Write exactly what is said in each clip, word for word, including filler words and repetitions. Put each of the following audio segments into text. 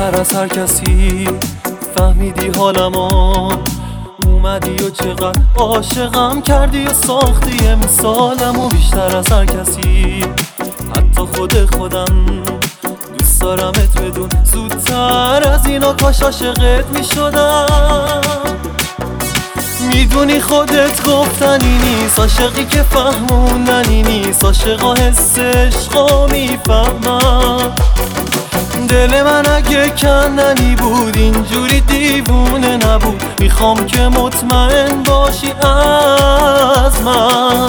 بیشتر از هر کسی فهمیدی حالمو، اومدی و چقدر عاشقم کردی و ساختی امسالمو. بیشتر از هر کسی حتی خود خودم دوست دارمت بدون زودتر از اینا کاش عاشقت میشدم. میدونی خودت گفتنی نیست، عاشقی که فهموندنی نیست، عاشقا حس عشقا میفهمن. دل من اگه کندنی بود اینجوری دیوونه نبود، میخوام که مطمئن باشی از من.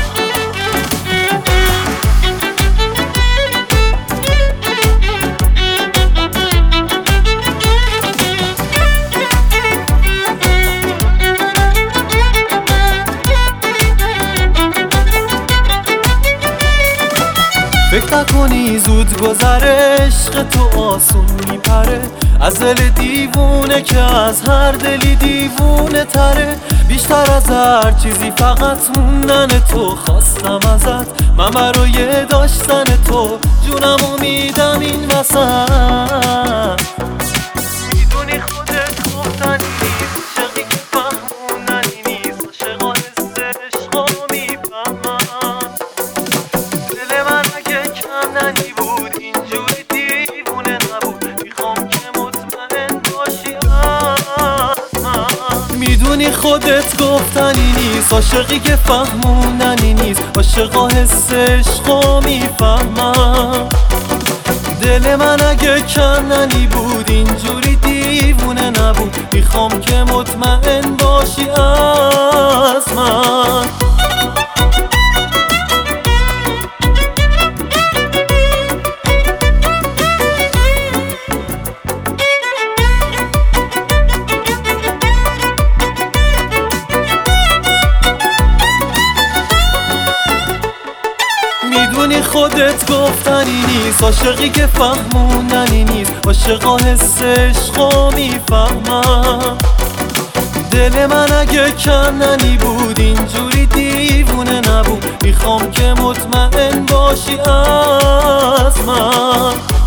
فکر نکنی زود گذره، عشق تو آسون میپره از دل دیوونه که از هر دلی دیوونه تره. بیشتر از هر چیزی فقط موندن تو خواستم ازت، من برای داشتن تو جونمو میدم این وسط. میدونی خودت گفتنی نیست، عاشقی که فهموندنی نیست، عاشقا حس عشقا میفهمن. دل من اگه کندنی بود اینجوری دیوونه نبود، میخوام که مطمئن باشی از من. میدونی خودت گفتنی نیست، عاشقی که فهموندنی نیست، عاشقا حس عشقا میفهمن. دل من اگه کندنی بود اینجوری دیوونه نبود، میخوام که مطمئن باشی از من. میدونی خودت گفتنی نیست، عاشقی که فهموندنی نیست، عاشقا حس عشقا میفهمن. دل من اگه کندنی بود اینجوری دیوونه نبود، میخوام که مطمئن باشی از من.